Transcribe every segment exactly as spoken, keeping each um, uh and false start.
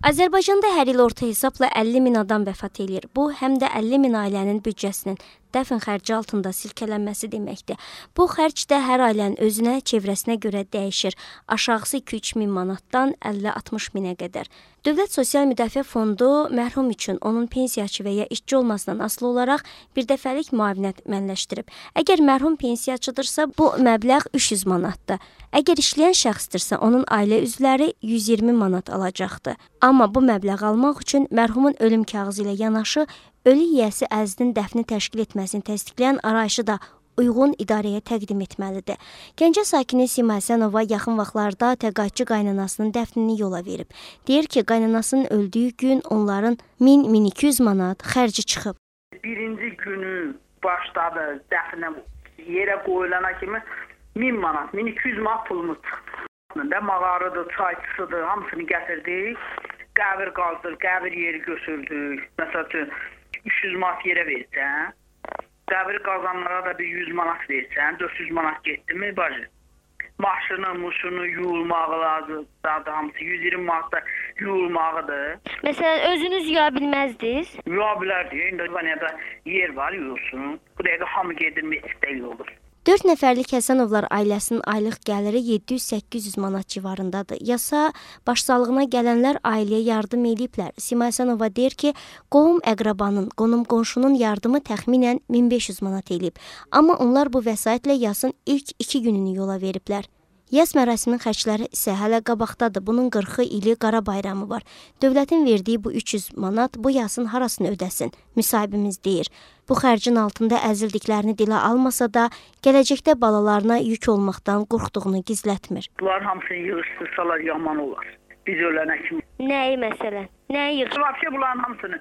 Azərbaycanda hər il orta hesabla əlli min adam vəfat edir. Bu, həm də əlli min ailənin büdcəsinin dəfn xərci altında silkələnməsi deməkdir. Bu xərc də hər ailənin özünə, çevrəsinə görə dəyişir. Aşağısı iki üç min manatdan əlli altmış minə qədər. Dövlət Sosial Müdafiə Fondu mərhum üçün onun pensiyaçı və ya işçi olmasından asılı olaraq bir dəfəlik müavinət mənləşdirib. Əgər mərhum pensiyaçıdırsa, bu məbləğ üç yüz manatdır. Əgər işləyən şəxsdirsə, onun ailə üzvləri yüz iyirmi manat alacaqdır. Amma bu məbləğ almaq üçün mərhumun ölüm kağızı ilə yanaşı, ölü yiyəsi əzinin dəfni təşkil etməsini təsdiqləyən arayışı da uyğun idarəyə təqdim etməlidir. Gəncə sakini Sima Həsənova yaxın vaxtlarda təqaüdçü qaynanasının dəfnini yola verib. Deyir ki, qaynanasının öldüyü gün onların min min iki yüz manat xərci çıxıb. Birinci günü başladı dəfnə yerə qoyulana kimi min manat, min iki yüz manat pulumuz çıxdı. Və mağarıdır, çayçısıdır, hamısını gətirdik. Qəbir qazdır, qəbir yeri götürdük. Məsəl üçün üç yüz manat yerə verəcəm. Qəbir qazanlara da bir yüz manat versən, dörd yüz manat getdi mi, bacı? Maşını, muşunu yuyulmağı lazımdır, hamısı yüz iyirmi manat da yuyulmağıdır. Məsələn, özünüz yuya bilməzdiniz? Yuya bilərdik, indi vaniyada yer var, yuyulsun. Bu dəqiqə hamı gedir, meçiddə yuyulur. dörd nəfərlik Həsənovlar ailəsinin aylıq gəliri yeddi yüz səkkiz yüz manat civarındadır. Yasa başsağlığına gələnlər ailəyə yardım ediblər. Sima Həsənova deyir ki, qohum əqrabanın, qonum qonşunun yardımı təxminən min beş yüz manat elib. Amma onlar bu vəsaitlə yasın ilk iki gününü yola veriblər. Yas mərasimin xərcləri isə hələ qabaqdadır. Bunun qırxı ili Qara bayramı var. Dövlətin verdiyi bu üç yüz manat bu yasın harasını ödəsin? Müsahibimiz deyir. Bu xərcin altında əzildiklərini dilə almasa da, gələcəkdə balalarına yük olmaqdan qorxduğunu gizlətmir. Bunlar hamısını yığışdırsalar yaman olar. Biz ölənə kimi. Nəyi məsələn? Nəyi yığışdırsalar? Vəbşə bunların hamısını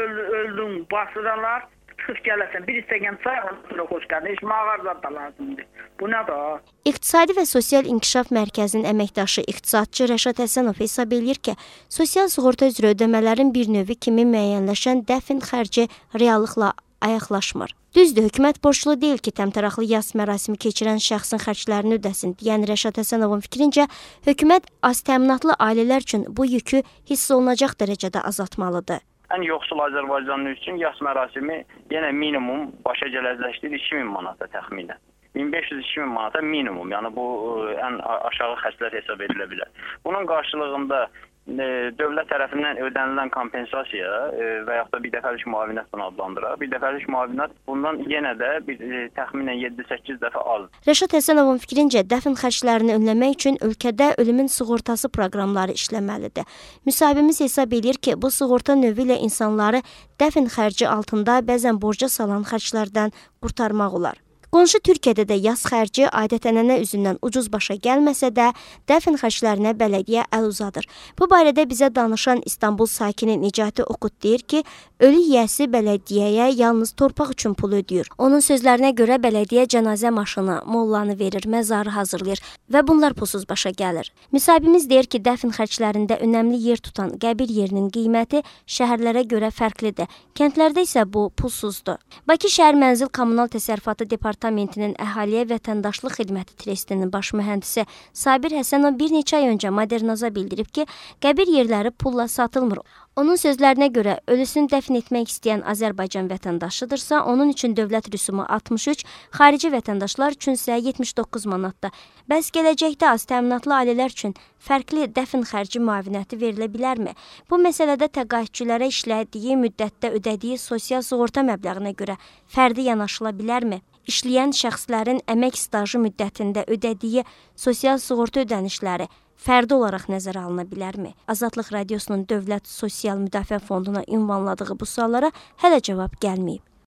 öldüm, basıralar. Çıxıb gələsən, bir istəyən çay alır, xoş gəldin. Heç mağarada da lazımdır. Bu nə da? İqtisadi və Sosial İnkişaf Mərkəzinin əməkdaşı iqtisadçı Rəşad Həsənov hesab edir ki, sosial sığorta üzrə ödəmələrin bir növü kimi müəyyənləşən dəfn xərci reallıqla ayaqlaşmır. Düzdür, hökumət borclu deyil ki, təmtəraqlı yas mərasimi keçirən şəxsin xərclərini ödəsin. Yəni Rəşad Həsənovun fikrincə, hökumət az təminatlı ailələr üçün bu yükü hiss olunacaq dərəcədə azaltmalıdır. Ən yoxsul Azərbaycanlı üçün yas mərasimi yenə minimum başa gələcəkdir iki min manata təxminən. min beş yüz iki min manata minimum, yəni bu ən aşağı xərclər hesab edilə bilər. Bunun qarşılığında dövlət tərəfindən ödənilən kompensasiya və yaxud da bir dəfəlik müavinət bunu adlandırır. Bir dəfəlik müavinət bundan yenə də bir təxminən yeddi səkkiz dəfə az. Rəşad Həsənovun fikrincə dəfn xərclərini önləmək üçün ölkədə ölümün sığortası proqramları işləməlidir. Müsahibimiz hesab edir ki, bu sığorta növü ilə insanları dəfn xərci altında bəzən borca salan xərclərdən qurtarmaq olar. Qonşu Türkiyədə də yas xərci adət-ənənə üzündən ucuz başa gəlməsə də, dəfn xərclərinə bələdiyyə əl uzadır. Bu barədə bizə danışan İstanbul sakini Nicati Oqut deyir ki, ölü yiyəsi bələdiyyəyə yalnız torpaq üçün pul ödəyir. Onun sözlərinə görə bələdiyyə cənazə maşını, mollanı verir, məzarı hazırlayır və bunlar pulsuz başa gəlir. Müsahibimiz deyir ki, dəfn xərclərində önəmli yer tutan qəbir yerinin qiyməti şəhərlərə görə fərqlidir. Kəndlərdə isə bu pulsuzdur. Bakı Şəhər Mənzil Kommunal Təsərrüfatı Departamentinin Departamentinin Əhaliyə Vətəndaşlıq Xidməti Trestinin baş mühəndisi Sabir Həsənov bir neçə ay öncə Modernaza bildirib ki, qəbir yerləri pulla satılmır. Onun sözlərinə görə ölüsünü dəfn etmək istəyən Azərbaycan vətəndaşıdırsa, onun üçün dövlət rüsumu altmış üç, xarici vətəndaşlar üçünsə yetmiş doqquz manatdır. Bəs gələcəkdə az təminatlı ailələr üçün fərqli dəfn xərci müavinəti verilə bilərmi? Bu məsələdə təqaüdçülərə işlədiyi müddətdə ödədiyi sosial sığorta məbləğinə görə fərdi yanaşıla bilərmi? İşləyən şəxslərin əmək stajı müddətində ödədiyi sosial sığorta ödənişləri fərdi olaraq nəzərə alına bilərmi? Azadlıq Radiosunun Dövlət Sosial Müdafiə Fonduna ünvanladığı bu suallara hələ cavab gəlməyib.